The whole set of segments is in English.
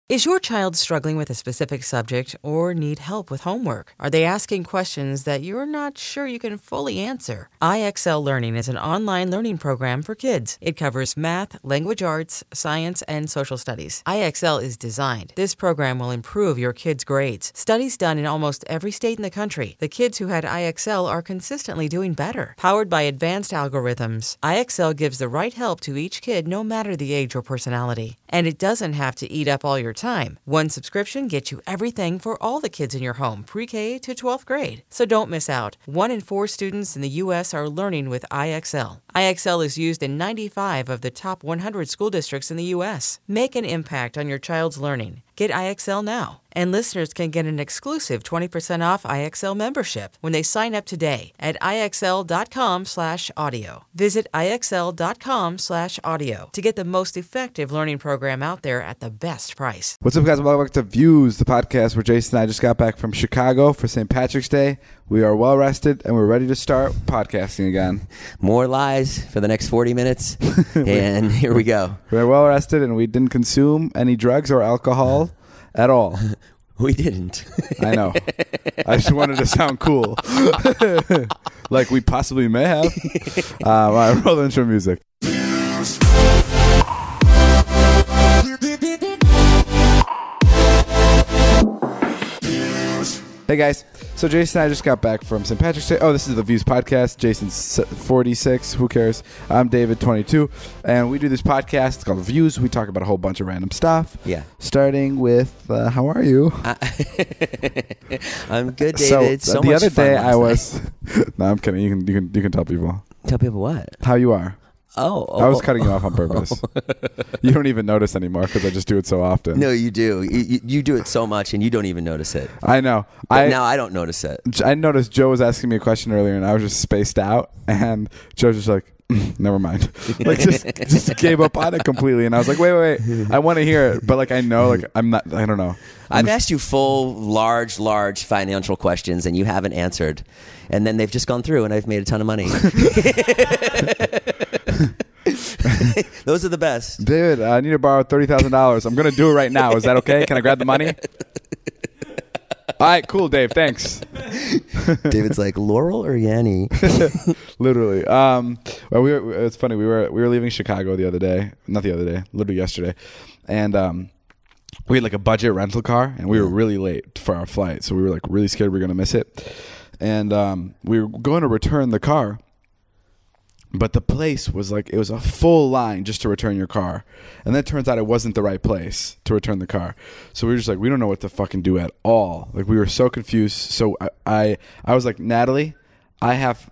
Is your child struggling with a specific subject or need help with homework? Are they asking questions that you're not sure you can fully answer? IXL Learning is an online learning program for kids. It covers math, language arts, science, and social studies. IXL is designed. This program will improve your kids' grades. Studies done in almost every state in the country. The kids who had IXL are consistently doing better. Powered by advanced algorithms, IXL gives the right help to each kid no matter the age or personality. And it doesn't have to eat up all your time. One subscription gets you everything for all the kids in your home, pre-K to 12th grade. So don't miss out. 1 in 4 students in the U.S. are learning with IXL. IXL is used in 95 of the top 100 school districts in the U.S. Make an impact on your child's learning. Get IXL now. And listeners can get an exclusive 20% off IXL membership when they sign up today at IXL.com/audio. Visit IXL.com/audio to get the most effective learning program out there at the best price. What's up, guys? Welcome back to Views, the podcast where Jason and I just got back from Chicago for St. Patrick's Day. We are well rested and we're ready to start podcasting again. More lies for the next 40 minutes, and here we go. We're well rested and we didn't consume any drugs or alcohol at all. We didn't. I know. I just wanted to sound cool. Like we possibly may have. All right, roll the intro music. Hey guys, so Jason and I just got back from St. Patrick's Day. Oh, this is the Views podcast. Jason's 46. Who cares? I'm David, 22. And we do this podcast. It's called Views. We talk about a whole bunch of random stuff. Yeah. Starting with, how are you? I'm good, David. So the other day I was... No, I'm kidding. You can tell people. Tell people what? How you are. Oh, I was cutting you off on purpose. You don't even notice anymore because I just do it so often. No, you do. You do it so much, and you don't even notice it. I know. Now I don't notice it. I noticed Joe was asking me a question earlier, and I was just spaced out, and Joe's just like, never mind. Like just gave up on it completely, and I was like, wait. I want to hear it, but like I know, like I'm not. I don't know. I've asked you full, large financial questions, and you haven't answered, and then they've just gone through, and I've made a ton of money. Those are the best. David, I need to borrow $30,000. I'm going to do it right now. Is that okay? Can I grab the money? All right, cool, Dave. Thanks. David's like, Laurel or Yanni? Literally. Well, it's funny. We were leaving Chicago literally yesterday, and we had like a budget rental car, and we were really late for our flight, so we were like really scared we were going to miss it, and we were going to return the car. But the place was like, it was a full line just to return your car. And then it turns out it wasn't the right place to return the car. So we were just like, we don't know what to fucking do at all. Like we were so confused. So I was like, Natalie, I have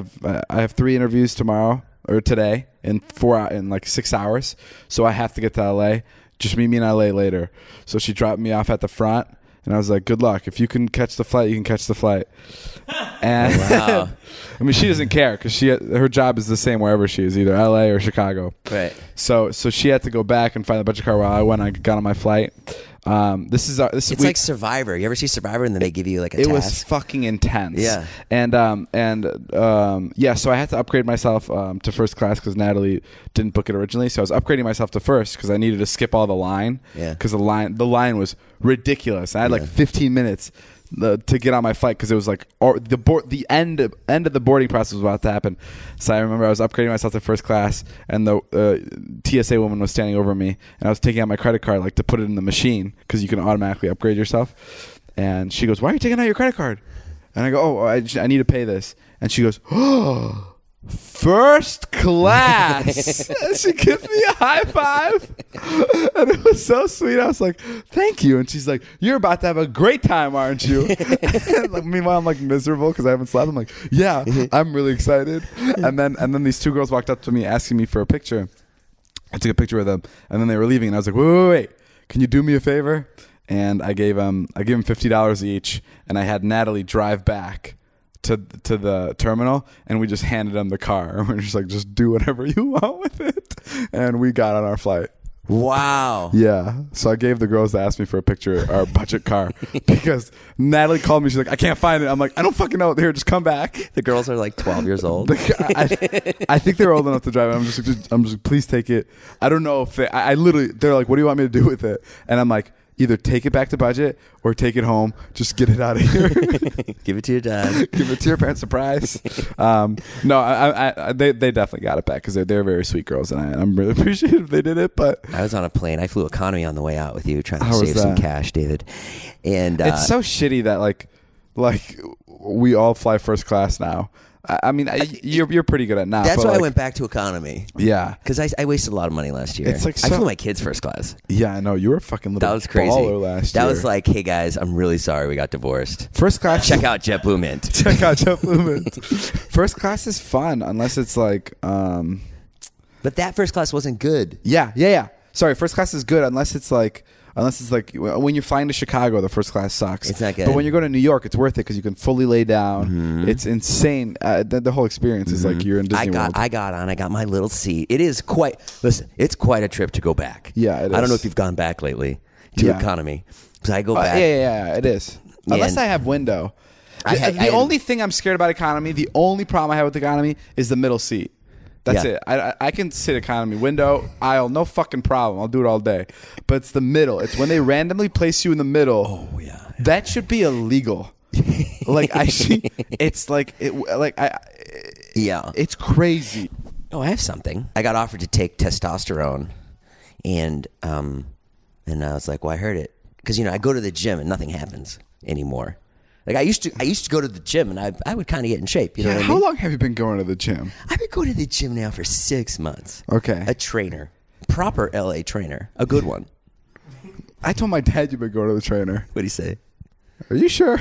3 interviews tomorrow or today in 6 hours. So I have to get to LA. Just meet me in LA later. So she dropped me off at the front. And I was like, good luck. If you can catch the flight, you can catch the flight. And wow. I mean, she doesn't care because her job is the same wherever she is, either LA or Chicago. Right. So she had to go back and find the budget car while I got on my flight. It's like Survivor. You ever see Survivor and then they give you like a task? It was fucking intense. Yeah. And so I had to upgrade myself to first class because Natalie didn't book it originally. So I was upgrading myself to first because I needed to skip all the line. Yeah. Because the line was ridiculous. I had like 15 minutes to get on my flight because it was like the end of the boarding process was about to happen. So I remember I was upgrading myself to first class, and the TSA woman was standing over me, and I was taking out my credit card like to put it in the machine because you can automatically upgrade yourself. And she goes, "Why are you taking out your credit card?" And I go, "Oh, I need to pay this." And she goes, "Oh, first class." And she gives me a high five, and it was so sweet. I was like, "Thank you." And she's like, "You're about to have a great time, aren't you?" Like, meanwhile, I'm like miserable because I haven't slept. I'm like, "Yeah, I'm really excited." And then these 2 girls walked up to me asking me for a picture. I took a picture with them, and then they were leaving, and I was like, wait, can you do me a favor? And I gave them $50 each, and I had Natalie drive back to the terminal, and we just handed them the car, and we're just like, just do whatever you want with it. And we got on our flight. Wow. Yeah. So I gave the girls that asked me for a picture our budget car because Natalie called me. She's like, I can't find it. I'm like, I don't fucking know. Here, just come back. The girls are like 12 years old. I think they're old enough to drive it. I'm just please take it. I don't know if they're like, what do you want me to do with it? And I'm like, either take it back to budget or take it home. Just get it out of here. Give it to your dad. Give it to your parents. Surprise. No, they definitely got it back because they're very sweet girls, and I'm really appreciative they did it. But I was on a plane. I flew economy on the way out with you, trying to How was save some that? cash, David. And it's so shitty that like we all fly first class now. I mean, you're pretty good at it now. that's but why I like, went back to economy. Yeah. Because I wasted a lot of money last year. It's like I so- flew my kids first class. Yeah, I know. You were a fucking little That was crazy. baller last year. That was like, hey guys, I'm really sorry we got divorced. First class. Check out JetBlue Mint. Check out JetBlue Mint. First class is fun unless it's like. But that first class wasn't good. Yeah. Sorry, first class is good unless it's like when you're flying to Chicago, the first class sucks. It's not good. But when you go to New York, it's worth it because you can fully lay down. Mm-hmm. It's insane. The whole experience is like you're in Disney World. I got my little seat. It is it's quite a trip to go back. Yeah, it I don't know is. if you've gone back lately to Yeah. economy. Because I go back. Yeah, it is. Unless And- I have window. I The only thing I'm scared about economy, the only problem I have with economy is the middle seat. That's Yeah. it. I can sit economy, window, aisle, no fucking problem. I'll do it all day. But it's the middle. It's when they randomly place you in the middle. Oh, yeah. That should be illegal. Like I see, it's like Yeah. it's crazy. Oh, I have something. I got offered to take testosterone, and I was like, well, I heard it because I go to the gym and nothing happens anymore. Like I used to go to the gym and I would kind of get in shape. You know Yeah, what I how mean? long have you been going to the gym? I've been going to the gym now for 6 months. Okay. A trainer, proper LA trainer, a good one. I told my dad you've been going to the trainer. What do you say? Are you sure?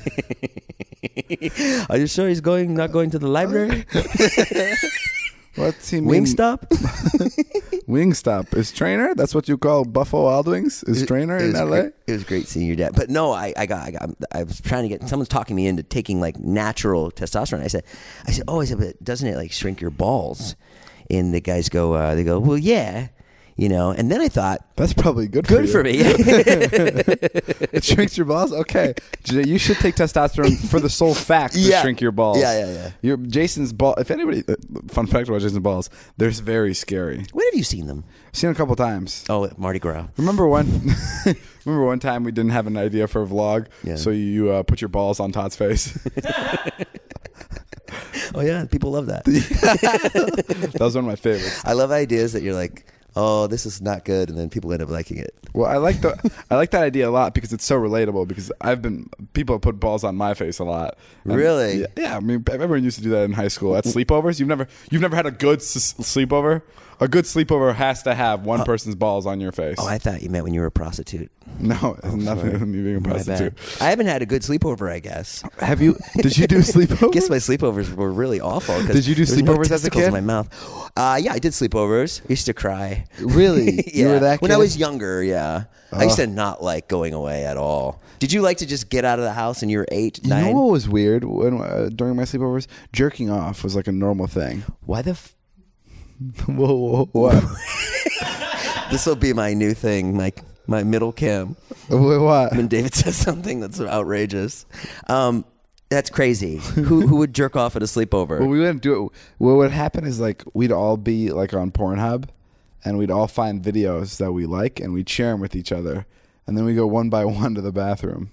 Are you sure he's not going to the library? What's he mean? Wingstop? Wingstop is trainer. That's what you call Buffalo Wild Wings. Is trainer in LA? It was great seeing your dad. But no, I was trying to get someone's talking me into taking like natural testosterone. I said, but doesn't it like shrink your balls? And the guys go, they go, well, yeah. And then I thought, That's probably good for me. It shrinks your balls. Okay, you should take testosterone for the sole fact to Yeah. shrink your balls. Yeah. Jason's ball. If anybody, fun fact about Jason's balls, they're very scary. When have you seen them? I've seen them a couple times. Oh, at Mardi Gras. Remember one time we didn't have an idea for a vlog, Yeah. so you put your balls on Todd's face. Oh yeah, people love that. That was one of my favorites. I love ideas that you're like, oh, this is not good, and then people end up liking it. Well, I like that idea a lot because it's so relatable. Because people have put balls on my face a lot. And Really? Yeah. I mean, everyone used to do that in high school at sleepovers. You've never had a good sleepover. A good sleepover has to have one person's balls on your face. Oh, I thought you meant when you were a prostitute. No, it has nothing to do with me being a My prostitute. bad. I haven't had a good sleepover, I guess. Have you? Did you do sleepovers? I guess my sleepovers were really awful. 'cause Did you do there was no sleepovers as a testicles kid? in my mouth. Yeah, I did sleepovers. I used to cry. Really? Yeah. You were that when I kid? was younger, yeah. I used to not like going away at all. Did you like to just get out of the house and you were 8, You 9? know what was weird during my sleepovers? Jerking off was like a normal thing. Why the Whoa, what? This will be my new thing, my middle cam. Wait, what? When David says something that's outrageous. That's crazy. Who would jerk off at a sleepover? Well, we wouldn't do it. What would happen is like we'd all be like on Pornhub, and we'd all find videos that we like, and we'd share them with each other, and then we go one by one to the bathroom.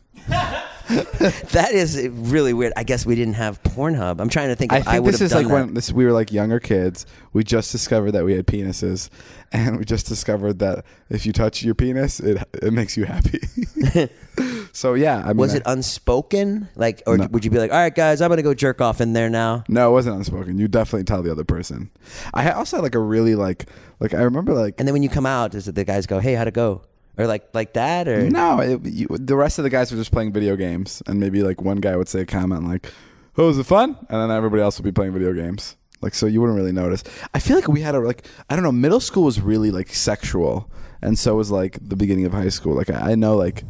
That is really weird. I guess we didn't have Pornhub. I'm trying to think. I If I think would this have is done like that. when we were like younger kids. We just discovered that we had penises, and we just discovered that if you touch your penis, it makes you happy. So yeah, I mean, Was it unspoken? Like, or No. would you be like, all right, guys, I'm gonna go jerk off in there now? No, it wasn't unspoken. You definitely tell the other person. I also had like a really like I remember like And then when you come out, does the guys go, hey, how'd it go? Or like that? Or no, the rest of the guys were just playing video games, and maybe like one guy would say a comment like, "Oh, was it fun?" And then everybody else would be playing video games. Like, so you wouldn't really notice. I feel like we had I don't know, middle school was really like sexual, and so was like the beginning of high school. Like I know like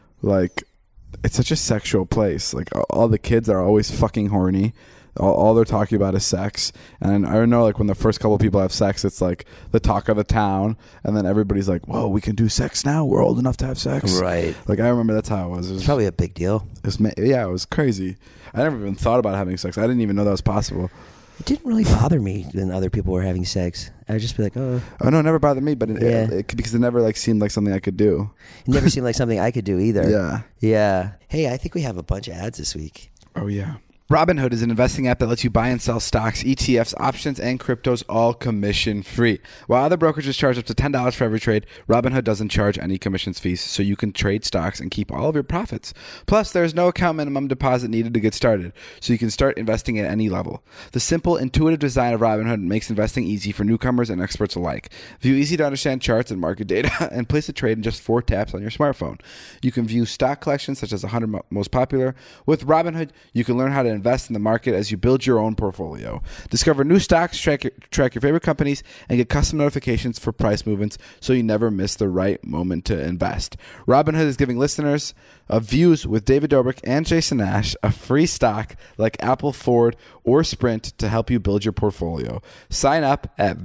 it's such a sexual place. Like all the kids are always fucking horny. All they're talking about is sex. And I know like when the first couple of people have sex, it's like the talk of the town, and then everybody's like, whoa, we can do sex now? We're old enough to have sex? Right. Like I remember that's how it was. It was Probably a big deal. it was crazy. I never even thought about having sex. I didn't even know that was possible. It didn't really bother me when other people were having sex. I would just be like, oh. Oh no, it never bothered me, but because it never like seemed like something I could do. It never seemed like something I could do either. Yeah. Yeah. Hey, I think we have a bunch of ads this week. Oh yeah. Robinhood is an investing app that lets you buy and sell stocks, ETFs, options, and cryptos all commission-free. While other brokerages charge up to $10 for every trade, Robinhood doesn't charge any commissions fees, so you can trade stocks and keep all of your profits. Plus, there's no account minimum deposit needed to get started, so you can start investing at any level. The simple, intuitive design of Robinhood makes investing easy for newcomers and experts alike. View easy-to-understand charts and market data and place a trade in just 4 taps on your smartphone. You can view stock collections such as 100 most popular. With Robinhood, you can learn how to invest in the market as you build your own portfolio. Discover new stocks, track your favorite companies, and get custom notifications for price movements so you never miss the right moment to invest. Robinhood is giving listeners of Views with David Dobrik and Jason Nash a free stock like Apple, Ford, or Sprint to help you build your portfolio. Sign up at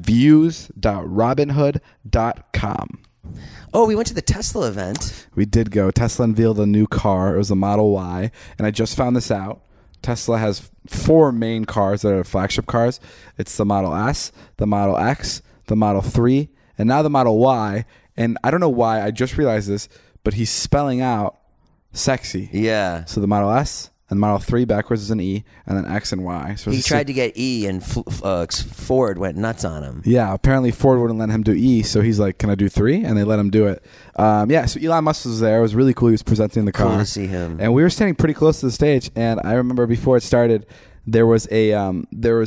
views.robinhood.com. Oh, we went to the Tesla event. We did go. Tesla unveiled a new car. It was a Model Y, and I just found this out. Tesla has 4 main cars that are flagship cars. It's the Model S, the Model X, the Model 3, and now the Model Y. And I don't know why, I just realized this, but he's spelling out sexy. Yeah. So the Model S and Model 3 backwards is an E, and then X and Y. So he tried to get E, and Ford went nuts on him. Yeah, apparently Ford wouldn't let him do E, so he's like, can I do 3? And they let him do it. Yeah, so Elon Musk was there. It was really cool. He was presenting the car. Cool to see him. And we were standing pretty close to the stage, and I remember before it started, there was a little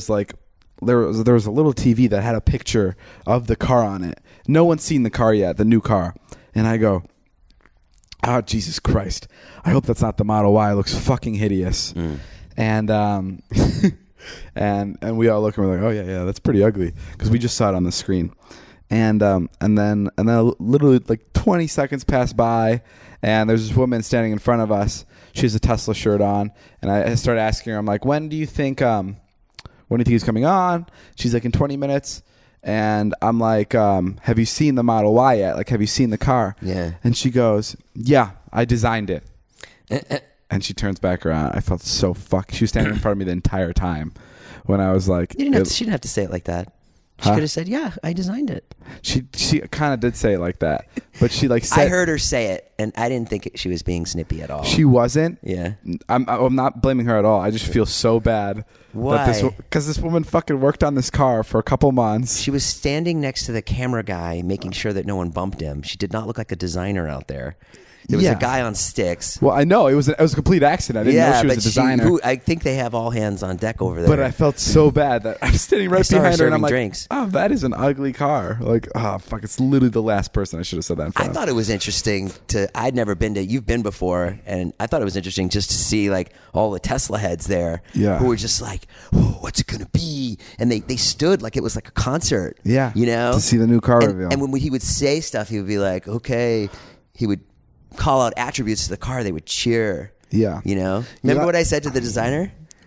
TV that had a picture of the car on it. No one's seen the car yet, the new car. And I go, oh, Jesus Christ. I hope that's not the Model Y. It looks fucking hideous. And and we all look and we're like, oh, yeah, that's pretty ugly. Because we just saw it on the screen. And then literally like 20 seconds pass by, and there's this woman standing in front of us. She has a Tesla shirt on. And I started asking her, I'm like, when do you think he's coming on? She's like, in 20 minutes. And I'm like, have you seen the Model Y yet? Like, have you seen the car? Yeah. And she goes, yeah, I designed it. And she turns back around. I felt so fucked. She was standing in front of me the entire time when I was like... she didn't have to say it like that. She could have said, yeah, I designed it. She kind of did say it like that. But she like said... I heard her say it, and I didn't think she was being snippy at all. She wasn't? Yeah. I'm not blaming her at all. I just feel so bad. Why? Because this woman fucking worked on this car for a couple months. She was standing next to the camera guy, making sure that no one bumped him. She did not look like a designer out there. There was a guy on sticks. Well, I know. It was a complete accident. I didn't know she was a designer. I think they have all hands on deck over there. But I felt so bad that I'm standing right behind her and I'm like, drinks. oh, that is an ugly car. Like, oh, fuck, it's literally the last person I should have said that in front of. I thought it was interesting I'd never been to, you've been before, and I thought it was interesting just to see like all the Tesla heads there who were just like, oh, what's it going to be? And they stood like it was like a concert. Yeah. You know? To see the new car reveal. And when he would say stuff, he would be like, okay, he would call out attributes to the car, they would cheer. Yeah. You know? Remember what I said to the designer?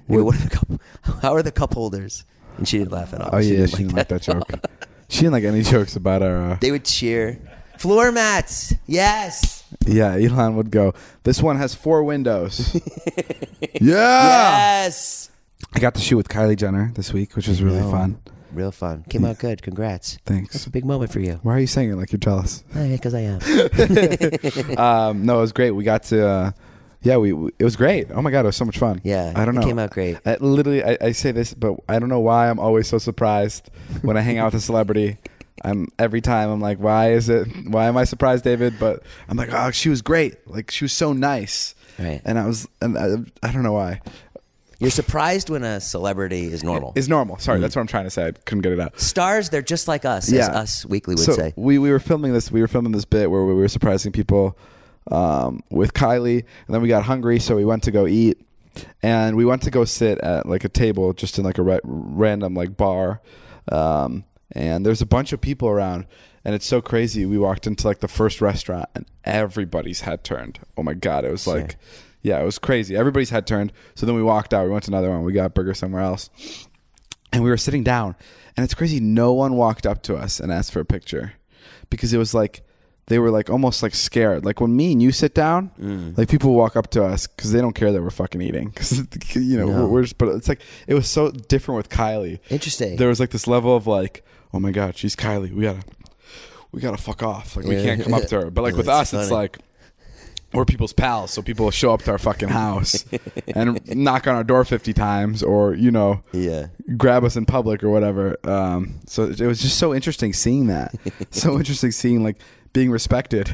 How are the cup holders? And she didn't laugh at all. Oh, yeah, she didn't like that joke. She didn't like any jokes about our... They would cheer. Floor mats. Yes. Yeah, Elon would go, this one has 4 windows. Yeah. Yes. I got to shoot with Kylie Jenner this week, which was really fun. Real fun. Came out good. Congrats. Thanks. That's a big moment for you. Why are you saying it like you're jealous? Because I am. No, it was great. We got to... it was great. Oh my God, it was so much fun. Yeah, I don't know. It came out great. I say this, but I don't know why I'm always so surprised when I hang out with a celebrity. Every time I'm like, why am I surprised, David? But I'm like, oh, she was great. Like, she was so nice. Right. And I don't know why. You're surprised when a celebrity is normal. Is normal. Sorry, that's what I'm trying to say. I couldn't get it out. Stars, they're just like us, as Us Weekly would say. We were filming this. We were filming this bit where we were surprising people with Kylie, and then we got hungry, so we went to go eat, and we went to go sit at like a table just in like a random like bar, and there's a bunch of people around, and it's so crazy. We walked into like the first restaurant, and everybody's head turned. Oh my God, it was like... Yeah, it was crazy. Everybody's head turned. So then we walked out. We went to another one. We got burger somewhere else. And we were sitting down. And it's crazy. No one walked up to us and asked for a picture. Because it was like they were like almost like scared. Like when me and you sit down, like people walk up to us because they don't care that we're fucking eating. Because we're just. But it's like it was so different with Kylie. Interesting. There was like this level of like, oh my god, she's Kylie. We gotta fuck off. Like we can't come up to her. But like with us, funny. it's like we're people's pals, so people will show up to our fucking house and knock on our door 50 times, or grab us in public or whatever. So it was just so interesting seeing that. So interesting seeing like being respected.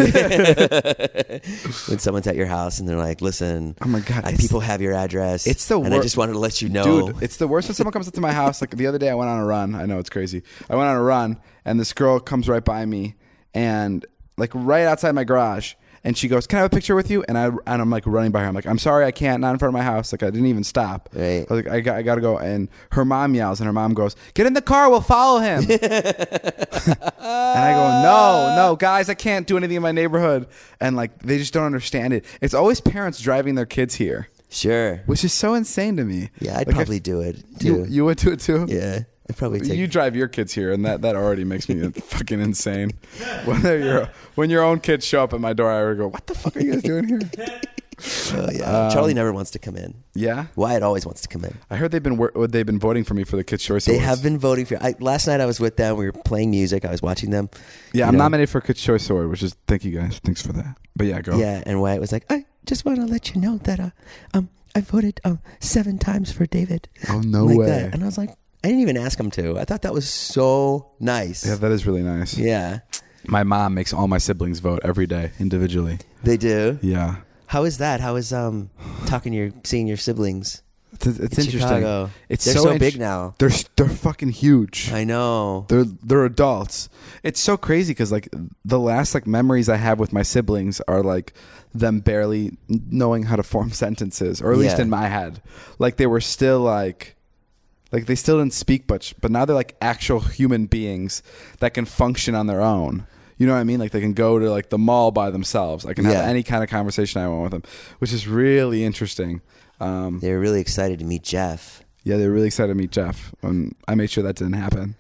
When someone's at your house and they're like, listen, oh my god, people have your address. It's the worst. And I just wanted to let you know. Dude, it's the worst when someone comes up to my house. Like the other day I went on a run. I know it's crazy. I went on a run and this girl comes right by me and like right outside my garage. And she goes, "Can I have a picture with you?" And I'm like running by her. I'm like, "I'm sorry, I can't. Not in front of my house." Like I didn't even stop. Right. I was like, I got to go. And her mom yells, and her mom goes, "Get in the car. We'll follow him." And I go, "No, guys, I can't do anything in my neighborhood." And like they just don't understand it. It's always parents driving their kids here. Sure. Which is so insane to me. Yeah, I'd like probably do it too. You would do it too? Yeah. I'd probably take You drive your kids here, and that already makes me fucking insane. When your own kids show up at my door, I would go, "What the fuck are you guys doing here?" Oh yeah. Charlie never wants to come in. Yeah? Wyatt always wants to come in. I heard they've been voting for me for the Kids' Choice They Awards. have been voting for. Last night I was with them. We were playing music. I was watching them. Yeah, I'm nominated for a Kids' Choice Award, which is thank you guys. Thanks for that. But yeah, go. Yeah, and Wyatt was like, "I just want to let you know that I voted 7 times for David." Oh no like way! That. And I was like, I didn't even ask him to. I thought that was so nice. Yeah, that is really nice. Yeah. My mom makes all my siblings vote every day individually. They do? Yeah. How is that? How is seeing your siblings? It's interesting. Chicago. They're so big now. They're fucking huge. I know. They're adults. It's so crazy because like the last like memories I have with my siblings are like them barely knowing how to form sentences, or at least in my head. Like they were still like they still didn't speak much, but now they're like actual human beings that can function on their own. You know what I mean? Like they can go to like the mall by themselves. I can have any kind of conversation I want with them, which is really interesting. They were really excited to meet Jeff. Yeah, they were really excited to meet Jeff. I made sure that didn't happen.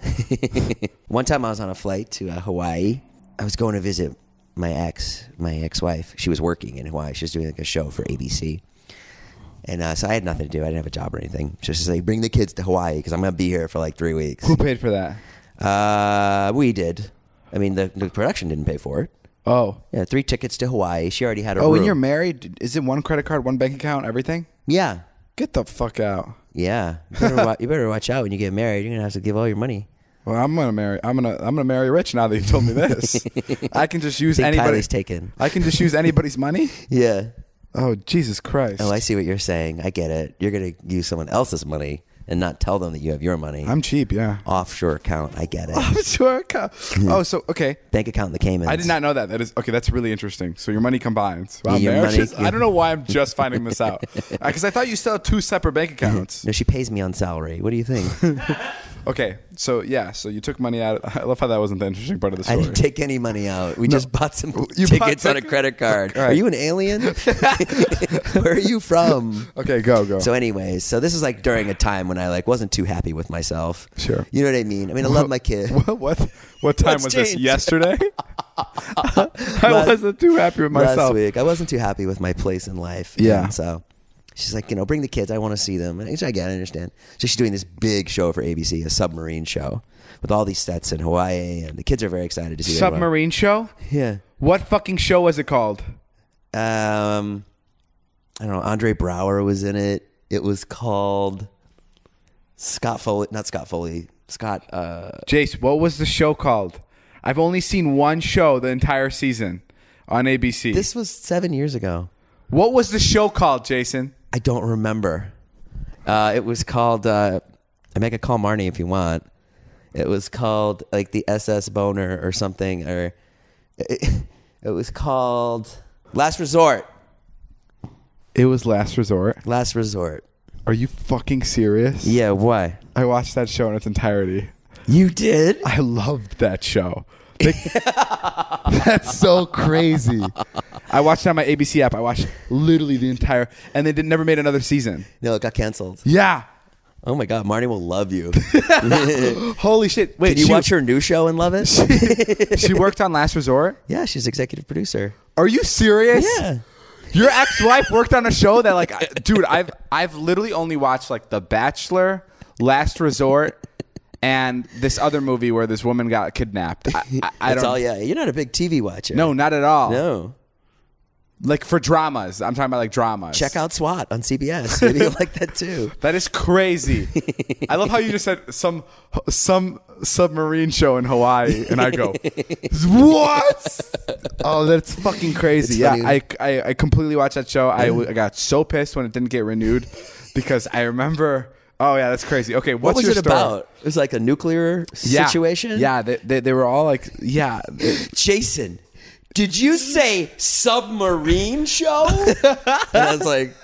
One time I was on a flight to Hawaii. I was going to visit my ex-wife. She was working in Hawaii. She was doing like a show for ABC. And so I had nothing to do. I didn't have a job or anything. Just like, bring the kids to Hawaii because I'm going to be here for like 3 weeks. Who paid for that? We did. I mean, the production didn't pay for it. Oh. Yeah, 3 tickets to Hawaii. She already had a room. Oh, when you're married, is it one credit card, one bank account, everything? Yeah. Get the fuck out. Yeah. You better watch out when you get married. You're going to have to give all your money. Well, I'm gonna marry rich now that you told me this. I can just use anybody. Kylie's taken. I can just use anybody's money? Yeah. Oh, Jesus Christ. Oh, I see what you're saying. I get it. You're going to use someone else's money and not tell them that you have your money. I'm cheap, yeah. Offshore account. I get it. Offshore account. Oh, so, okay. Bank account in the Caymans. I did not know that. That is, okay, that's really interesting. So your money combines. Wow, Yeah, your money- I don't know why I'm just finding this out. Because I thought you still had 2 separate bank accounts. No, she pays me on salary. What do you think? Okay, so yeah, so you took money out. I love how that wasn't the interesting part of the I story. didn't take any money out. We just bought some You tickets bought on a credit card. All right. Are you an alien? Where are you from? Okay, go. So anyways, so this is like during a time when I like wasn't too happy with myself. Sure. You know what I mean? I mean, I love my kid. What time What's was this? changed? Yesterday? I wasn't too happy with myself. Last week, I wasn't too happy with my place in life. Yeah. And so she's like, bring the kids. I want to see them. And I get it, I understand. So she's doing this big show for ABC, a submarine show with all these sets in Hawaii, and the kids are very excited to see Submarine show? Yeah. What fucking show was it called? I don't know. Andre Brower was in it. It was called Scott Foley. Jace, what was the show called? I've only seen one show the entire season on ABC. This was 7 years ago. What was the show called, Jason? I don't remember. It was called, I make a call Marnie if you want. It was called like the SS Boner or something, or it was called Last Resort. It was Last Resort. Last Resort. Are you fucking serious? Yeah, why? I watched that show in its entirety. You did? I loved that show. That's so crazy. I watched it on my ABC app. I watched literally the entire, and they never made another season. No, it got canceled. Yeah. Oh my God, Marnie will love you. Holy shit! Wait, Did you watch her new show and love it? She worked on Last Resort. Yeah, she's executive producer. Are you serious? Yeah. Your ex-wife worked on a show that, like, dude, I've literally only watched like The Bachelor, Last Resort, and this other movie where this woman got kidnapped. I don't. Yeah. You're not a big TV watcher. No, not at all. No. Like for dramas, I'm talking about like dramas. Check out SWAT on CBS. Maybe you'll like that too. That is crazy. I love how you just said some submarine show in Hawaii, and I go, what? Oh, that's fucking crazy. Yeah, I completely watched that show. I got so pissed when it didn't get renewed because I remember. Oh yeah, that's crazy. Okay, what was your it story? about? It was like a nuclear situation. Yeah, they were all like, yeah. Jason, did you say submarine show? And I was like,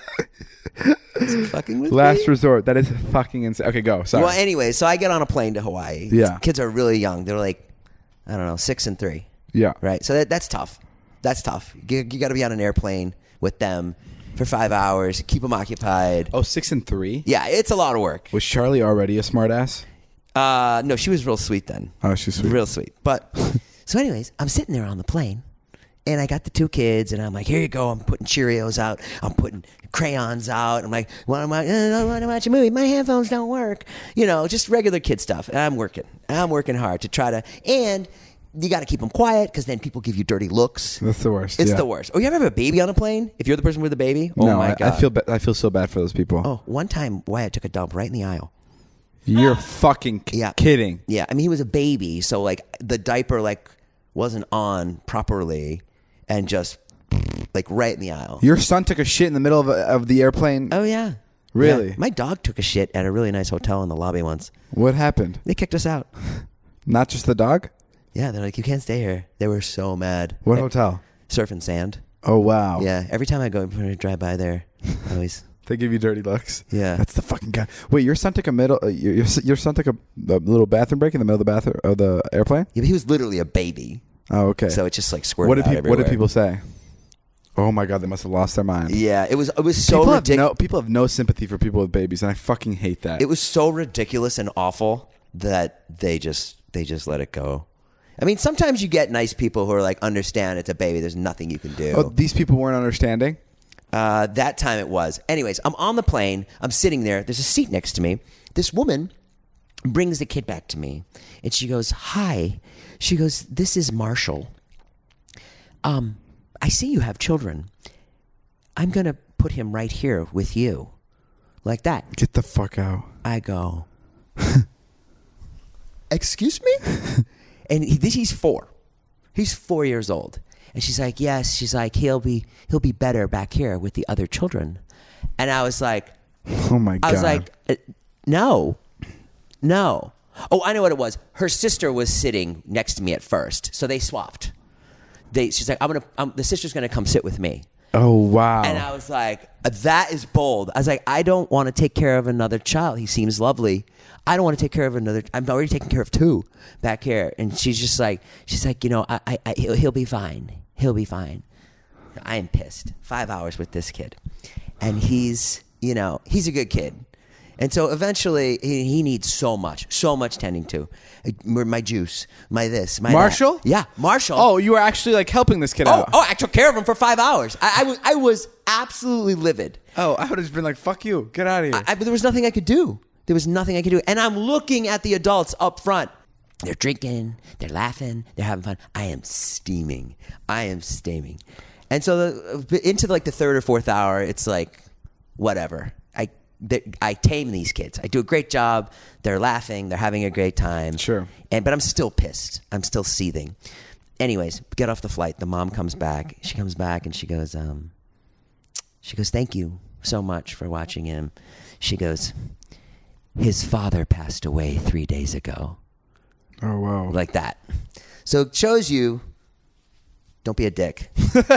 is it fucking with Last me? Resort. That is fucking insane. Okay, go. Sorry. Well, anyway, so I get on a plane to Hawaii. Yeah. Kids are really young. They're like, I don't know, 6 and 3. Yeah. Right. So that's tough. That's tough. You got to be on an airplane with them for 5 hours, keep them occupied. Oh, 6 and 3? Yeah, it's a lot of work. Was Charlie already a smartass? No, she was real sweet then. Oh, she's sweet. Real sweet. But so anyways, I'm sitting there on the plane and I got the 2 kids and I'm like, here you go. I'm putting Cheerios out. I'm putting crayons out. I'm like, I want to watch a movie. My headphones don't work. You know, just regular kid stuff. And I'm working hard to try to, and you got to keep them quiet because then people give you dirty looks. That's the worst. It's the worst. Oh, you ever have a baby on a plane? If you're the person with the baby? Oh, no, my God. I feel so bad for those people. Oh, one time Wyatt took a dump right in the aisle. You're fucking kidding. Yeah, I mean, he was a baby, so like the diaper like wasn't on properly and just like right in the aisle. Your son took a shit in the middle of the airplane? Oh, yeah. Really? Yeah. My dog took a shit at a really nice hotel in the lobby once. What happened? They kicked us out. Not just the dog? Yeah, they're like, you can't stay here. They were so mad. What hotel? Surf and Sand. Oh, wow. Yeah, every time I go drive by there, I always... They give you dirty looks. Yeah. That's the fucking guy. Wait, your son took your son took a little bathroom break in the middle of the airplane? Yeah, but he was literally a baby. Oh, okay. So it just like squirted out everywhere. What did people say? Oh my God, they must have lost their mind. Yeah, it was so ridiculous. People have no sympathy for people with babies, and I fucking hate that. It was so ridiculous and awful that they just let it go. I mean, sometimes you get nice people who are like, understand it's a baby. There's nothing you can do. Oh, these people weren't understanding? That time it was. Anyways, I'm on the plane. I'm sitting there. There's a seat next to me. This woman brings the kid back to me. And she goes, hi. She goes, this is Marshall. I see you have children. I'm going to put him right here with you. Like that. Get the fuck out. I go, excuse me? And he's 4. He's 4 years old. And she's like, yes. She's like, he'll be better back here with the other children. And I was like, oh my God. I was like, no. Oh, I know what it was. Her sister was sitting next to me at first, so they swapped. She's like, the sister's gonna come sit with me. Oh wow. And I was like, that is bold. I was like, I don't want to take care of another child. He seems lovely. I don't want to take care of another. I'm already taking care of 2 back here. And she's like, you know, he'll be fine. He'll be fine. I am pissed. 5 hours with this kid, and he's a good kid. And so eventually he needs so much tending to. My juice, my this, my Marshall? That. Yeah, Marshall. Oh, you were actually like helping this kid out. Oh, I took care of him for 5 hours. I was absolutely livid. Oh, I would have just been like, fuck you. Get out of here. But there was nothing I could do. And I'm looking at the adults up front. They're drinking, they're laughing, they're having fun. I am steaming. And so into like the 3rd or 4th hour, it's like, whatever. I tame these kids. I do a great job. They're laughing. They're having a great time. Sure. But I'm still pissed. I'm still seething. Anyways, get off the flight. The mom comes back. She comes back and she goes, thank you so much for watching him. She goes, his father passed away 3 days ago. Oh, wow. Like that. So it shows you, don't be a dick.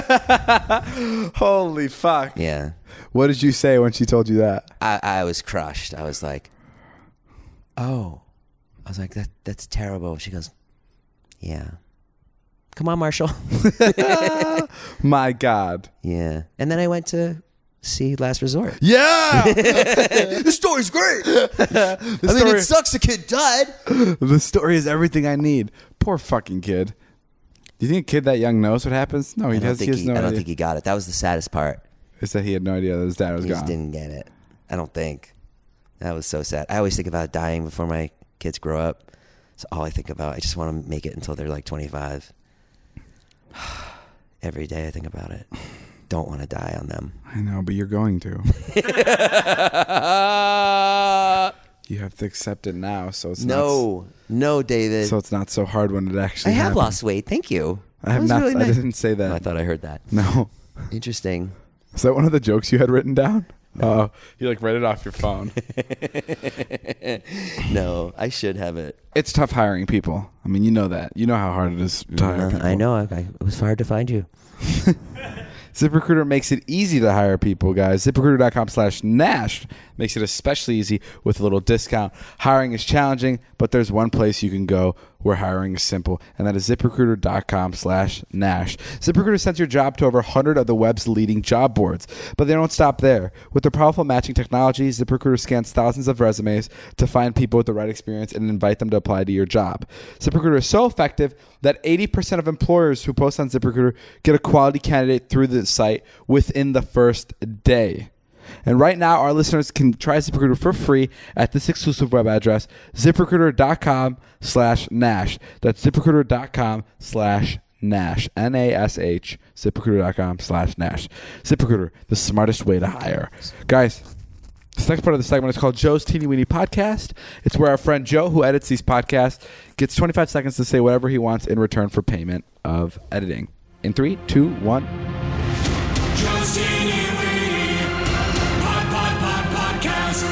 Holy fuck. Yeah. What did you say when she told you that? I was crushed. I was like, oh. I was like, that's terrible. She goes, yeah. Come on, Marshall. My God. Yeah. And then I went to see Last Resort. Yeah. The story's great. It sucks the kid died. The story is everything I need. Poor fucking kid. Do you think a kid that young knows what happens? No, he has no idea. I don't think he got it. That was the saddest part. Is that he had no idea that his dad was He gone. just didn't get it. I don't think. That was so sad. I always think about dying before my kids grow up. That's all I think about. I just want to make it until they're like 25. Every day I think about it. Don't want to die on them. I know, but you're going to. You have to accept it now, so it's no, David. So it's not so hard when it actually I have happens. lost weight. Thank you. I have not. Really nice. I didn't say that. I thought I heard that. No. Interesting. Is that one of the jokes you had written down? Oh, you like read it off your phone. No, I should have it. It's tough hiring people. I mean, you know that. You know how hard it is to hire people. I know. It was hard to find you. ZipRecruiter makes it easy to hire people, guys. ZipRecruiter.com/Nash makes it especially easy with a little discount. Hiring is challenging, but there's one place you can go where hiring is simple, and that is ZipRecruiter.com/Nash. ZipRecruiter sends your job to over 100 of the web's leading job boards, but they don't stop there. With their powerful matching technology, ZipRecruiter scans thousands of resumes to find people with the right experience and invite them to apply to your job. ZipRecruiter is so effective that 80% of employers who post on ZipRecruiter get a quality candidate through the site within the first day. And right now, our listeners can try ZipRecruiter for free at this exclusive web address, ZipRecruiter.com/Nash. That's ZipRecruiter.com/Nash. Nash. ZipRecruiter.com/Nash. ZipRecruiter, the smartest way to hire. Guys, this next part of the segment is called Joe's Teeny Weeny Podcast. It's where our friend Joe, who edits these podcasts, gets 25 seconds to say whatever he wants in return for payment of editing. In 3, 2, 1. Joe's Teeny Weeny Podcast.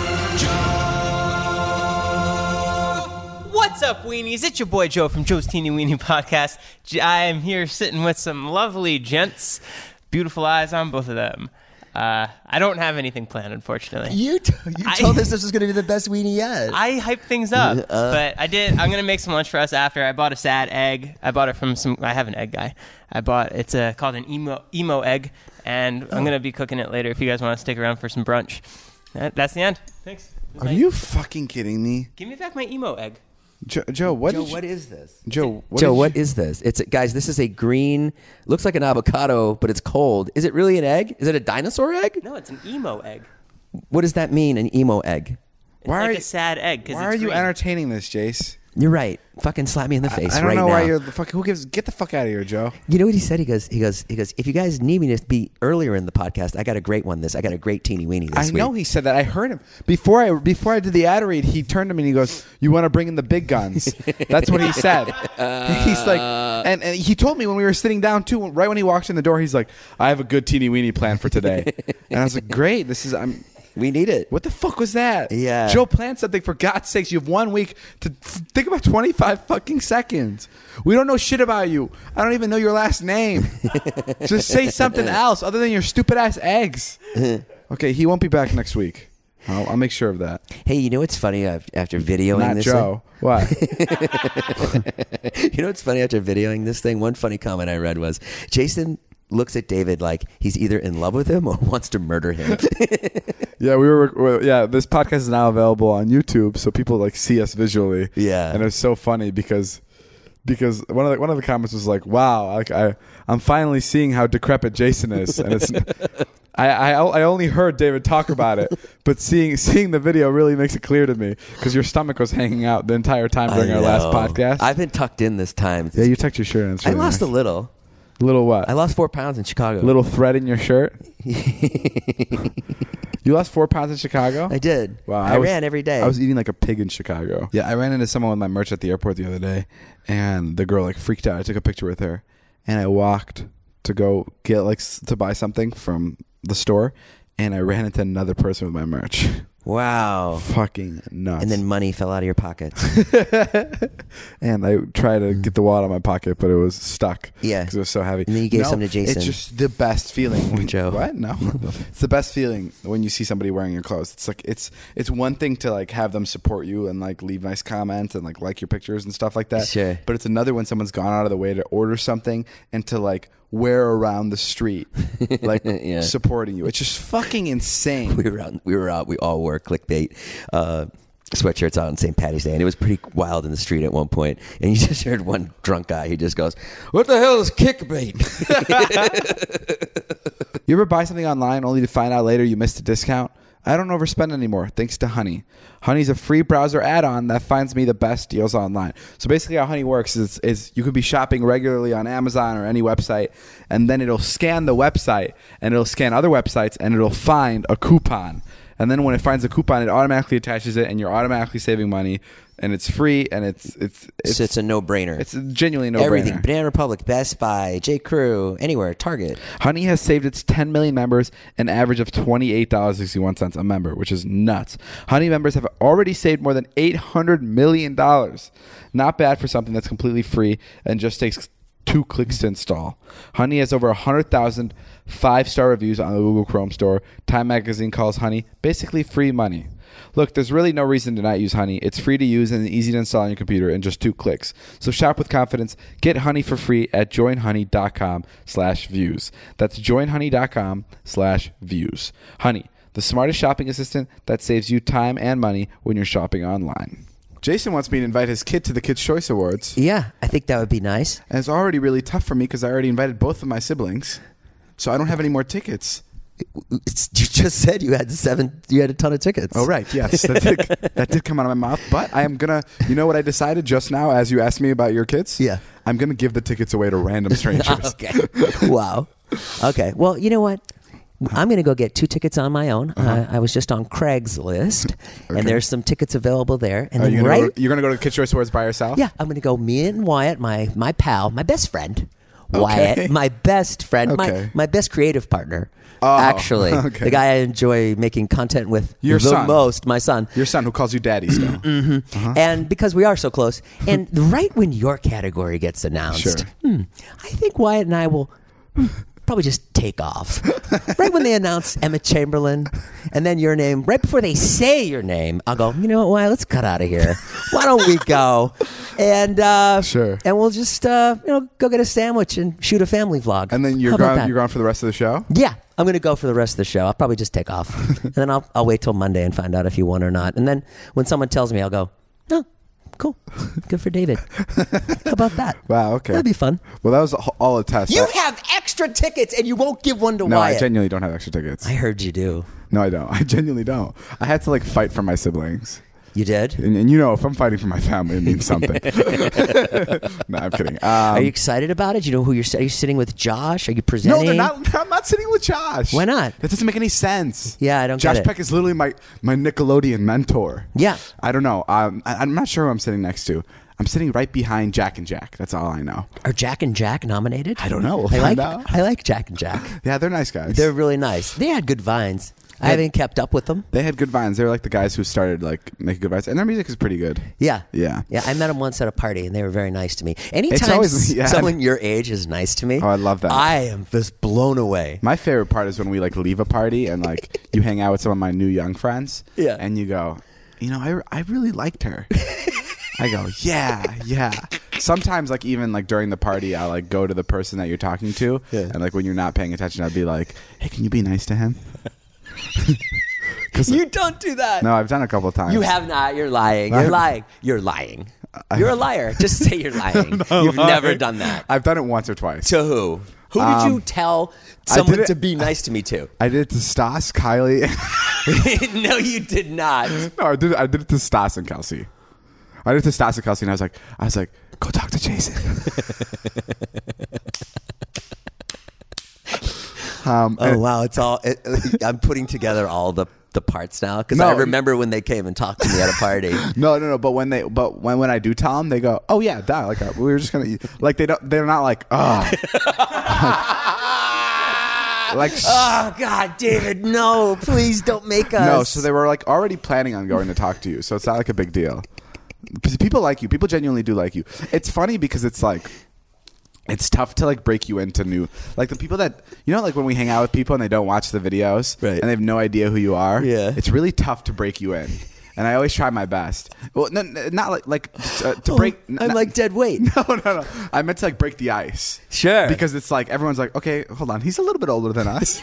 Joe. What's up, weenies? It's your boy Joe from Joe's Teeny Weeny Podcast. I am here sitting with some lovely gents. Beautiful eyes on both of them. I don't have anything planned, unfortunately. You told us this was going to be the best weenie yet. I hyped things up, but I did. I'm gonna make some lunch for us after. I bought a sad egg. I bought it from some. I have an egg guy. It's called an emo egg, and I'm gonna be cooking it later. If you guys want to stick around for some brunch, that's the end. Thanks. Are you fucking kidding me? Give me back my emo egg. Joe, what is this? Joe, what is this? Guys, this is a green, looks like an avocado, but it's cold. Is it really an egg? Is it a dinosaur egg? No, it's an emo egg. What does that mean, an emo egg? It's like a sad egg. Why are you entertaining this, Jace? You're right. Fucking slap me in the face right now. I don't know why you're the fuck. Who gives? Get the fuck out of here, Joe. You know what he said? He goes. If you guys need me to be earlier in the podcast, I got a great one. I got a great teeny weenie this week. I know he said that. I heard him before I did the ad read. He turned to me and he goes, "You want to bring in the big guns?" That's what he said. He's like, and he told me when we were sitting down too. Right when he walked in the door, he's like, "I have a good teeny weenie plan for today," and I was like, "Great, We need it." What the fuck was that? Yeah. Joe, plan something for God's sakes. You have 1 week to think about 25 fucking seconds. We don't know shit about you. I don't even know your last name. Just say something else other than your stupid ass eggs. Okay, he won't be back next week. I'll make sure of that. Hey, you know what's funny after videoing Not this Joe. What? You know what's funny after videoing this thing? One funny comment I read was, Jason looks at David like he's either in love with him or wants to murder him. Yeah, this podcast is now available on YouTube, so people like see us visually. Yeah. And it's so funny because one of the comments was like, "Wow, like I'm finally seeing how decrepit Jason is." And it's I only heard David talk about it, but seeing the video really makes it clear to me because your stomach was hanging out the entire time during our last podcast. I've been tucked in this time. Yeah, you tucked your shirt in. It's I really lost nice. a little. Little what? I lost 4 pounds in Chicago. Little thread in your shirt? You lost 4 pounds in Chicago? I did. Wow. I ran every day. I was eating like a pig in Chicago. Yeah, I ran into someone with my merch at the airport the other day, and the girl like freaked out. I took a picture with her, and I walked to go get to buy something from the store, and I ran into another person with my merch. Wow. Fucking nuts. And then money fell out of your pockets. And I tried to get the wallet out of my pocket, but it was stuck. Yeah. Because it was so heavy. And then you gave some to Jason. It's just the best feeling. When, Joe. What? No. It's the best feeling when you see somebody wearing your clothes. It's like it's one thing to like have them support you and like leave nice comments and like your pictures and stuff like that. Sure. But it's another when someone's gone out of the way to order something and to like wear around the street, like Yeah. supporting you. It's just fucking insane. We were out. We all wore clickbait sweatshirts out on St. Patty's Day, and it was pretty wild in the street at one point. And you just heard one drunk guy. He just goes, "What the hell is kickbait?" You ever buy something online only to find out later you missed a discount? I don't overspend anymore thanks to Honey. Honey's a free browser add-on that finds me the best deals online. So basically how Honey works is you could be shopping regularly on Amazon or any website, and then it'll scan the website, and it'll scan other websites, and it'll find a coupon. And then when it finds a coupon, it automatically attaches it, and you're automatically saving money, and it's free, and it's So it's a no-brainer. It's genuinely a no-brainer. Everything. Banana Republic, Best Buy, J. Crew, anywhere, Target. Honey has saved its 10 million members an average of $28.61 a member, which is nuts. Honey members have already saved more than $800 million. Not bad for something that's completely free and just takes 2 clicks to install. Honey has over 100,000 5-star reviews on the Google Chrome store. Time Magazine calls Honey basically free money. Look, there's really no reason to not use Honey. It's free to use and easy to install on your computer in just 2 clicks. So shop with confidence. Get Honey for free at joinhoney.com/views. That's joinhoney.com/views. Honey, the smartest shopping assistant that saves you time and money when you're shopping online. Jason wants me to invite his kid to the Kids' Choice Awards. Yeah, I think that would be nice. And it's already really tough for me because I already invited both of my siblings. So I don't have any more tickets. You just said you had a ton of tickets. Oh, right. Yes. That did come out of my mouth. But I am going to, you know what I decided just now as you asked me about your kids? Yeah. I'm going to give the tickets away to random strangers. Okay. Wow. Okay. Well, you know what? I'm going to go get 2 tickets on my own. I was just on Craigslist, and there's some tickets available there. And then you're going to go to the Kids' Choice Awards by yourself? Yeah, I'm going to go. Me and Wyatt, my pal, my best friend. Wyatt, my best friend, my best creative partner. Actually, the guy I enjoy making content with most, my son. Your son, who calls you daddy still. Mm-hmm. And because we are so close, and right when your category gets announced, I think Wyatt and I will probably just take off. Right when they announce Emma Chamberlain and then your name, right before they say your name, I'll go, you know what, Wyatt, let's cut out of here. Why don't we go? And and we'll just go get a sandwich and shoot a family vlog. And then you're gone for the rest of the show? Yeah, I'm going to go for the rest of the show. I'll probably just take off. And then I'll wait till Monday and find out if you won or not. And then when someone tells me, I'll go, no. Cool. Good for David. How about that? Wow, okay. That'd be fun. Well, that was all a test. You have extra tickets and you won't give one to Wyatt. No, I genuinely don't have extra tickets. I heard you do. No, I don't. I genuinely don't. I had to fight for my siblings. You did? And if I'm fighting for my family, it means something. No, I'm kidding. Are you excited about it? Do you know who you're sitting? Are you sitting with Josh? Are you presenting? No, I'm not sitting with Josh. Why not? That doesn't make any sense. Yeah, I don't Josh get it. Peck is literally my Nickelodeon mentor. Yeah. I don't know. I'm not sure who I'm sitting next to. I'm sitting right behind Jack and Jack. That's all I know. Are Jack and Jack nominated? I don't know. We'll find out. I like Jack and Jack. Yeah, they're nice guys. They're really nice. They had good vines. I haven't kept up with them. They had good vines. They were like the guys who started making good vines, and their music is pretty good. Yeah. Yeah. I met them once at a party, and they were very nice to me. Anytime someone your age is nice to me, I love that. I am just blown away. My favorite part is when we leave a party and you hang out with some of my new young friends. Yeah. And you go, I really liked her. I go, yeah. Sometimes even during the party, I'll go to the person that you're talking to, and when you're not paying attention, I'll be like, hey, can you be nice to him? You don't do that. No, I've done it a couple of times. You have not. You're lying. You're lying. You're lying. You're a liar. Just say you're lying. You've never done that. I've done it once or twice. To who? Who did you tell someone to be nice to me to? I did it to Stas, Kylie. No, you did not. No, I did it to Stas and Kelsey. I did it to Stas and Kelsey, and I was like, go talk to Jason. Oh wow! It's all. I'm putting together all the parts now because I remember when they came and talked to me at a party. No. But when I do tell them, they go, "Oh yeah, duh." We were just gonna they're not like, oh. like Oh God, David, no! Please don't make us. no. So they were like already planning on going to talk to you. So it's not like a big deal. Because people like you. People genuinely do like you. It's funny because it's like. It's tough to like break you into new, like the people that, you know, like when we hang out with people and they don't watch the videos Right. and they have no idea who you are. Yeah. It's really tough to break you in. And I always try my best. Well, no, not like to break. I'm like dead weight. No. I meant to like break the ice. Sure. Because it's like, everyone's like, okay, hold on. He's a little bit older than us.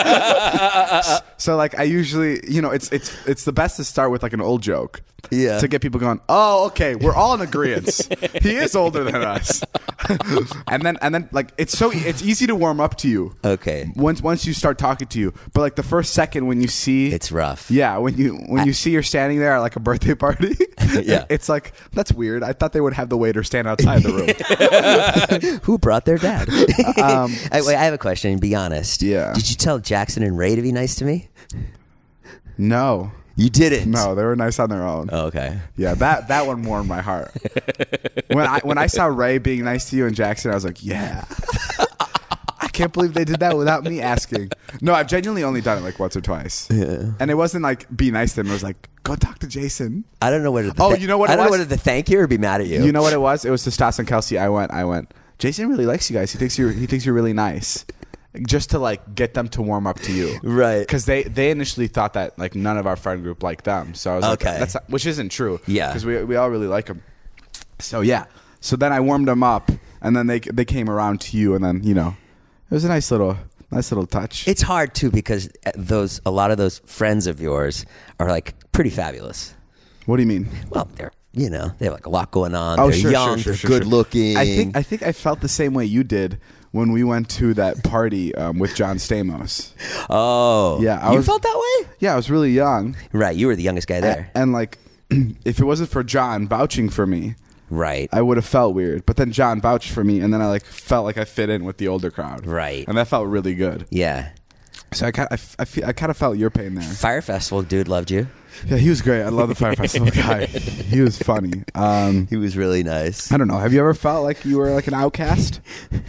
So like I usually, you know, it's the best to start with like an old joke. Yeah. To get people going, oh, okay, we're all in agreement. He is older than us. and then like it's easy to warm up to you. Okay. Once you start talking to you. But like the first second when you see It's rough. Yeah, when you see you're standing there at like a birthday party, Yeah. it's like, that's weird. I thought they would have the waiter stand outside the room. Who brought their dad? Wait, I have a question. Be honest. Yeah. Did you tell Jackson and Ray to be nice to me? No. You didn't. No, they were nice on their own. Oh, okay. Yeah, that one warmed my heart. When I saw Ray being nice to you and Jackson, I was like, yeah. I can't believe they did that without me asking. No, I've genuinely only done it like once or twice. Yeah. And it wasn't like be nice to them. It was like, go talk to Jason. I don't know whether. You know what it I don't know was? whether to thank you or be mad at you. You know what it was? It was to Stas and Kelsey. I went. Jason really likes you guys. He thinks you're really nice. Just to like get them to warm up to you, Right. Because they initially thought that like none of our friend group liked them. So I was Okay. like, which isn't true. Yeah. Because we all really like them. So yeah. So then I warmed them up, and then they came around to you, and then it was a nice little touch. It's hard too because a lot of those friends of yours are like pretty fabulous. What do you mean? Well, they have like a lot going on. Oh, they're sure, young, sure, they're good looking. I think I felt the same way you did when we went to that party with John Stamos. Oh, Yeah, you felt that way? Yeah, I was really young. Right, you were the youngest guy there. And like, if it wasn't for John vouching for me, Right. I would have felt weird. But then John vouched for me, and then I like felt like I fit in with the older crowd. Right. And that felt really good. Yeah. So I kind of felt your pain there. Fire Festival dude loved you. Yeah, he was great. I love the Fire Festival guy. He was funny. He was really nice. I don't know. Have you ever felt like you were like an outcast?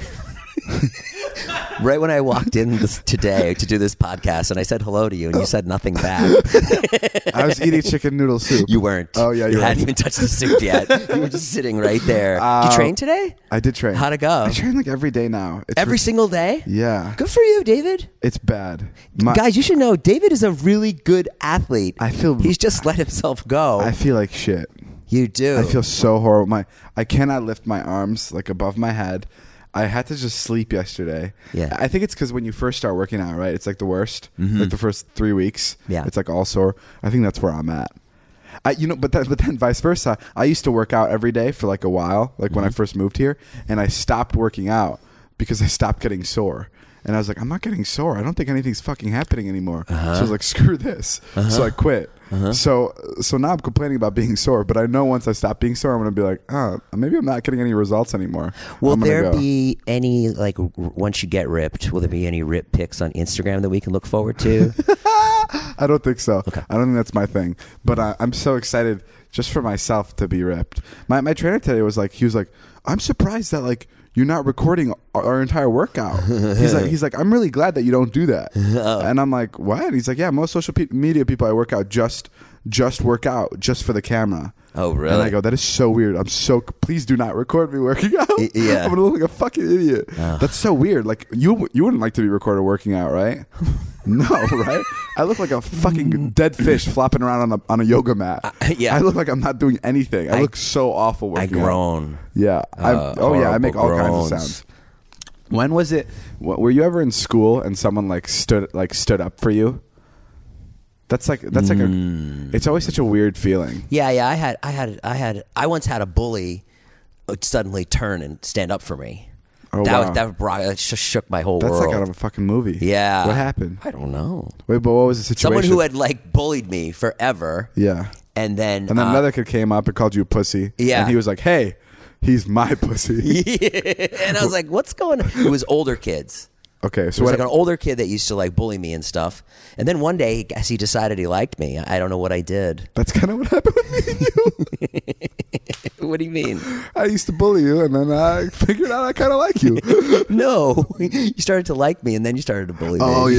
Right when I walked in today to do this podcast and I said hello to you and you said nothing back. I was eating chicken noodle soup. You weren't. Oh, yeah, you you're hadn't right. even touched the soup yet. You were just sitting right there. Did you train today? I did train. How'd it go? I train like every day now. It's Every single day? Yeah. Good for you, David. It's bad. Guys, you should know David is a really good athlete. He's just let himself go. I feel like shit. You do. I feel so horrible. I cannot lift my arms like above my head. I had to just sleep yesterday. Yeah. I think it's because when you first start working out, right? It's like the worst. Like the first 3 weeks. Yeah. It's like all sore. I think that's where I'm at. But then vice versa. I used to work out every day for like a while, like when I first moved here, and I stopped working out because I stopped getting sore. And I was like, I'm not getting sore. I don't think anything's fucking happening anymore. So I was like, screw this. So I quit. So now I'm complaining about being sore, but I know once I stop being sore, I'm going to be like, maybe I'm not getting any results anymore. Will there be any, like, once you get ripped, will there be any rip pics on Instagram that we can look forward to? I don't think so. Okay. I don't think that's my thing. But I'm so excited just for myself to be ripped. My trainer today was like, I'm surprised that like you're not recording our entire workout. He's like, I'm really glad that you don't do that. And I'm like, what? And he's like, yeah, most social media people I work out just work out just for the camera. Oh, really? And I go, that is so weird. Please do not record me working out. Yeah. I'm gonna look like a fucking idiot. That's so weird. Like you wouldn't like to be recorded working out, right? No, right? I look like a fucking dead fish flopping around on a yoga mat. Yeah. I look like I'm not doing anything. I look so awful I working out. groan. Yeah. I make all kinds of sounds. When was it? Were you ever in school and someone stood up for you? That's like it's always such a weird feeling. Yeah. I once had a bully suddenly turn and stand up for me. Oh, that wow. that just shook my whole That's world. like out of a fucking movie. Yeah. What happened? I don't know. Wait, but what was the situation? Someone who had like bullied me forever. Yeah. And then another kid came up and called you a pussy. Yeah. And he was like, hey, he's my pussy. And I was like, what's going on? It was older kids. Okay. So it was like an older kid that used to like bully me and stuff. And then one day, I guess he decided he liked me. I don't know what I did. That's kind of what happened with me and you. What do you mean? I used to bully you, and then I figured out I kind of like you. No, you started to like me, and then you started to bully me. Oh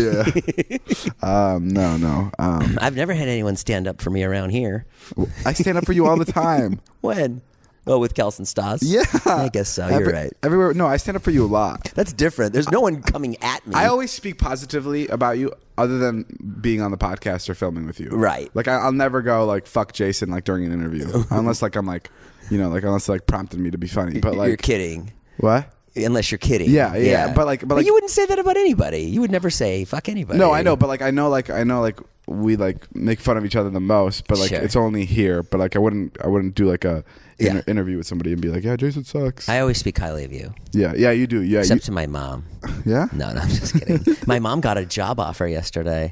yeah. No. I've never had anyone stand up for me around here. I stand up for you all the time. When? Oh, with Kelson Stoss? Yeah. I guess so. You're right. Everywhere. No, I stand up for you a lot. That's different. There's no one coming at me. I always speak positively about you, other than being on the podcast or filming with you. Right. Like I'll never go like fuck Jason like during an interview, unless like I'm like, unless like prompted me to be funny. But like you're kidding. What? Unless you're kidding. Yeah. But like you wouldn't say that about anybody. You would never say fuck anybody. No, I know, but like I know we like make fun of each other the most, but like Sure. it's only here. But like I wouldn't do like a interview with somebody and be like, yeah, Jason sucks. I always speak highly of you. Yeah, you do. Yeah, Except to my mom. yeah. No, I'm just kidding. My mom got a job offer yesterday.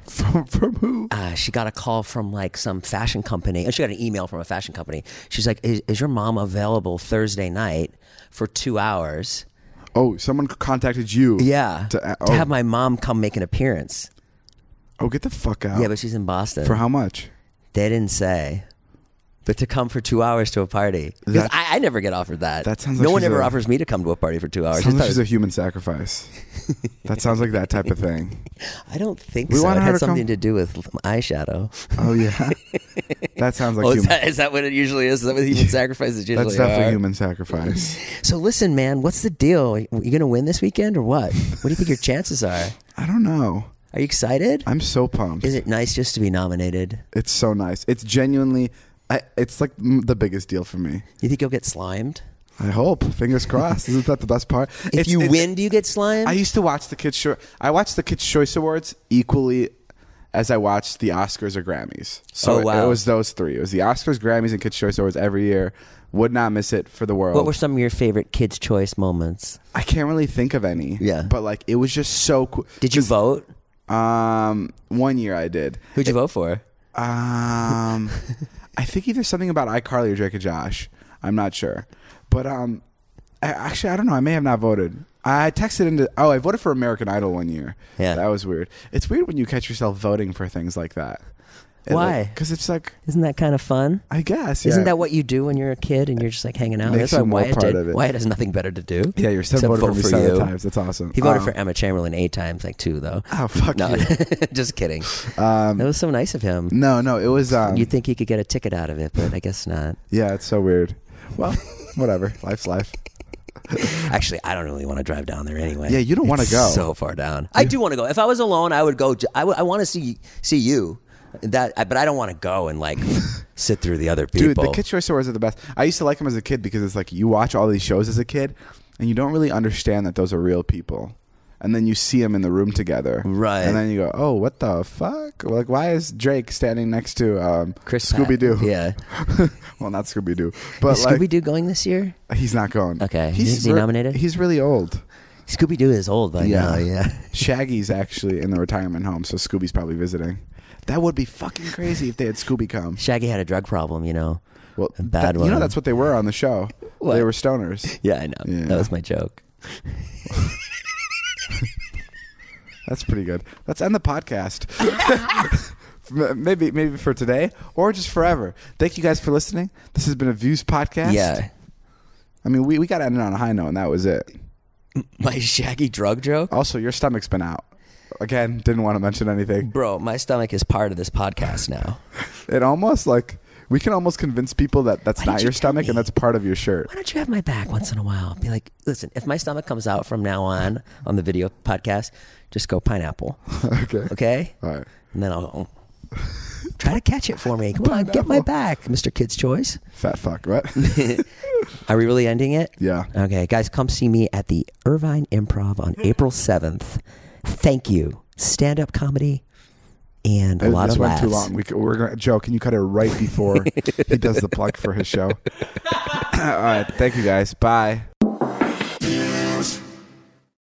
From who? She got a call from like some fashion company. She got an email from a fashion company. She's like, is your mom available Thursday night for 2 hours? Oh, someone contacted you. Yeah. To have my mom come make an appearance. Oh, get the fuck out. Yeah, but she's in Boston. For how much? They didn't say. But to come for 2 hours to a party. Because I never get offered that. That sounds like no one she's ever a- offers me to come to a party for 2 hours. Sounds like she's a human sacrifice. That sounds like that type of thing. I don't think We so. want It her had to something come- to do with eyeshadow. Oh yeah. That sounds like Oh, human. is that what it usually is? Is that what human sacrifices usually That's definitely are? human sacrifice. So listen, man, what's the deal? You going to win this weekend or what? What do you think your chances are? I don't know. Are you excited? I'm so pumped. Is it nice just to be nominated? It's so nice. It's genuinely. It's like the biggest deal for me. You think you'll get slimed? I hope. Fingers crossed. Isn't that the best part? If you win, do you get slimed? I used to watch the Kids' Choice. I watched the Kids' Choice Awards equally as I watched the Oscars or Grammys. So Oh, wow. it was those three. It was the Oscars, Grammys, and Kids' Choice Awards every year. Would not miss it for the world. What were some of your favorite Kids' Choice moments? I can't really think of any. Yeah. But like it was just so cool. Did you vote? 1 year I did. Who'd you vote for? I think either something about iCarly or Drake and Josh. I'm not sure. But actually, I don't know. I may have not voted. I texted into... Oh, I voted for American Idol 1 year. Yeah. That was weird. It's weird when you catch yourself voting for things like that. Why? Because it's like... Isn't that kind of fun? I guess, yeah. Isn't that what you do when you're a kid and you're just like hanging out? Makes That's why you more Wyatt part did. of it. Wyatt has nothing better to do. Yeah, your son except voted for vote me for 7 you. times. That's awesome. He voted for Emma Chamberlain 8 times, like 2 though. Oh, fuck No, you. just kidding. That was so nice of him. No, it was... You'd think he could get a ticket out of it, but I guess not. Yeah, it's so weird. Well, whatever. Life's life. Actually, I don't really want to drive down there anyway. Yeah, you don't want to It's go. so far down. I do want to go. If I was alone, I would go. I want to see you. But I don't want to go and like sit through the other people. Dude, the Kids' Choice Awards are the best. I used to like them as a kid because it's like you watch all these shows as a kid and you don't really understand that those are real people. And then you see them in the room together. Right. And then you go, oh, what the fuck? Like, why is Drake standing next to Chris Scooby-Doo? Yeah. Well, not Scooby-Doo. But Is like, Scooby-Doo going this year? he's not going. Okay. Is he nominated? He's really old. Scooby-Doo is old by now. Yeah. Shaggy's actually in the retirement home, so Scooby's probably visiting. That would be fucking crazy if they had Scooby come. Shaggy had a drug problem, you know. Well, A bad one. You know that's what they were on the show. What? They were stoners. Yeah, I know. Yeah. That was my joke. That's pretty good. Let's end the podcast. maybe for today or just forever. Thank you guys for listening. This has been a Views podcast. Yeah. I mean, we got to end it on a high note, and that was it. My Shaggy drug joke? Also, your stomach's been out. Again, didn't want to mention anything. Bro, my stomach is part of this podcast now. It almost like we can almost convince people that that's Why not didn't your you tell stomach me? and that's part of your shirt. Why don't you have my back once in a while? Be like, listen, if my stomach comes out from now on the video podcast, just go pineapple. Okay. Okay? All right. And then I'll try to catch it for me. Come on, get my back, Mr. Kid's Choice. Fat fuck. What? Are we really ending it? Yeah. Okay, guys, come see me at the Irvine Improv on April 7th. Thank you. Stand-up comedy and a lot this of went laughs. too long. We're gonna Joe. Can you cut it right before he does the plug for his show? All right. Thank you guys. Bye.